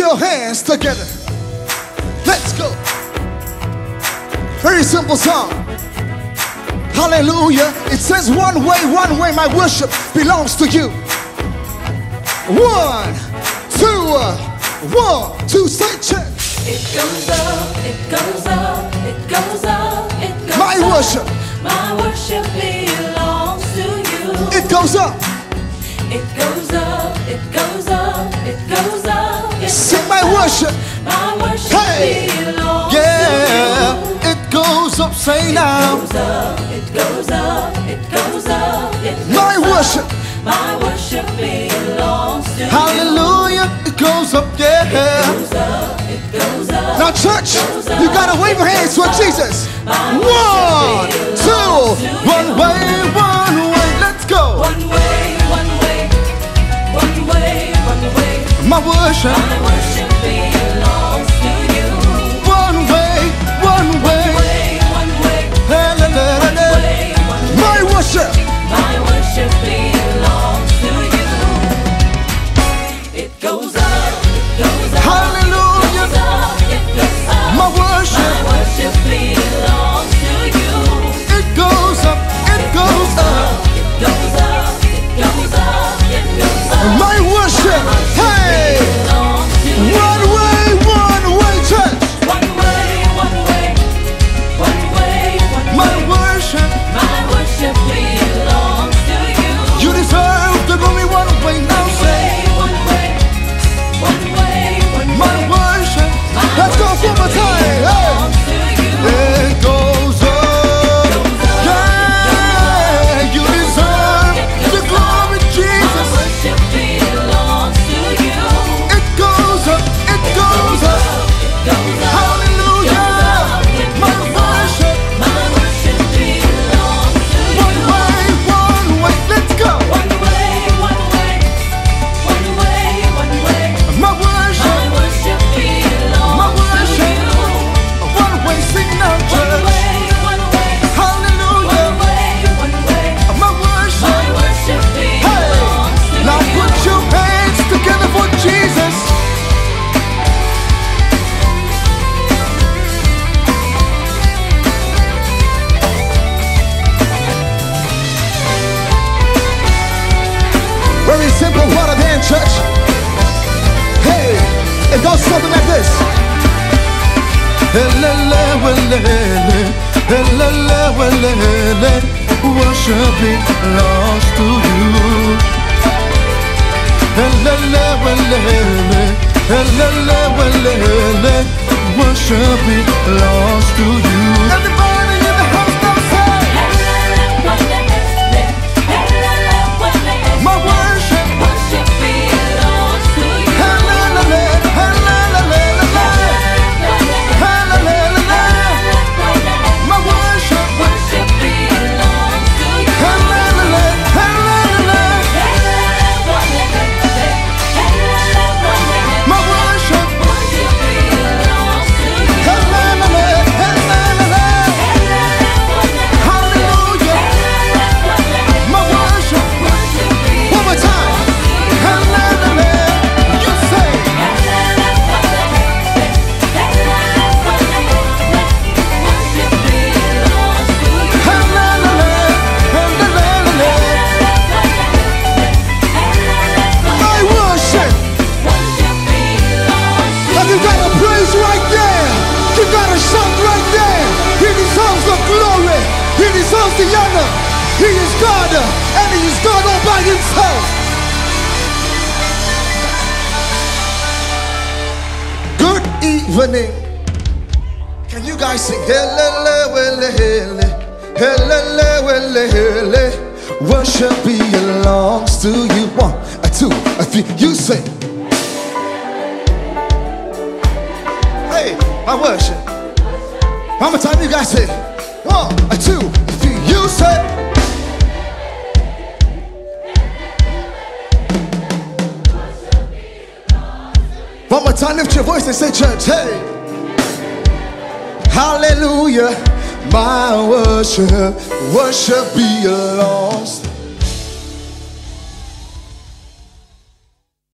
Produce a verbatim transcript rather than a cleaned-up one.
your hands together. Let's go. Very simple song. Hallelujah. It says one way, one way my worship belongs to you. One, two, one, two, say check. It goes up, it goes up, it goes up, it goes My up. worship. My worship belongs to you. It goes up. It goes up, it goes up, it goes up. It Sing goes my up. worship. My worship Hey. belongs Yeah. to you. It goes up, say It now. goes up, it goes up, it goes up, it goes My up. worship. My worship belongs to Hallelujah. It goes up, yeah. you. It goes up, it goes up. Now church, you gotta wave your hands for Jesus. One, two, one way, one way, let's go. One way, one way, one way, one way. My worship. My worship belongs to you. One way, one way. Way, one way, La, la, la, la, la. way, one way. My worship. My worship belongs to you. It goes up, it goes up. Hallelujah. It goes up, it goes up. My worship. My worship belongs to you. It goes up, it goes up. It goes up, it goes up, it goes up. My worship. Hey. Belongs to you. One way, one way, church. One way, one way, one way, one My way. worship. My worship belongs to you. You deserve the glory. One way, now say. One way, one way, one way. My worship. Let's go one more time. Hey. Belongs to you. It goes up. Yeah. You deserve the glory, My Jesus. worship belongs to you. It goes up. It goes up. It goes up. Hallelujah. My worship. My worship belongs to One you. way, one way. Let's go. One way, one way, one way, one way. My worship. My worship My belongs to worship. you. One way, sing now, One church. way, one way, Hallelujah. one way, one way. My worship. My worship Hey. belongs to Now you. put your hands together for Jesus. Very simple, what a band, church. Hey, it goes something like this. Helele, welele, helele, welele, worship belongs to you. Helele, welele, helele, welele, worship belongs to you. Everybody in the house now say, my worship. Worship belongs to you. Helele, helele, helele, my worship. Worship belongs to you. Helele, helele, my worship. Worship belongs to you. Helele, helele, hallelujah, my worship. One more time. Helele, you say. Helele, helele, my worship. Now you got a praise right there. You got a shout right there. He deserves the glory. He deserves the honor. He is God, and He is God all by Himself. Good evening. Can you guys sing? Helele, wele, hele. Helele, wele, hele. Worship belongs to you. One, a two, a three. You sing. Hey, my worship. One more time, you guys say. One, a two, a three. You say. One more time, lift your voice and say, church, hey. Hallelujah, my worship, worship belongs.